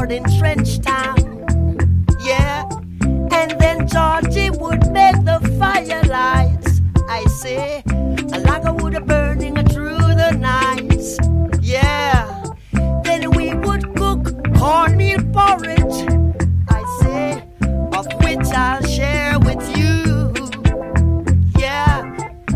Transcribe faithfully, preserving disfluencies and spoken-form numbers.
out in Trench Town. Yeah, and then Georgie would make the firelights. I say, a log would have burning through the nights. Yeah, then we would cook cornmeal porridge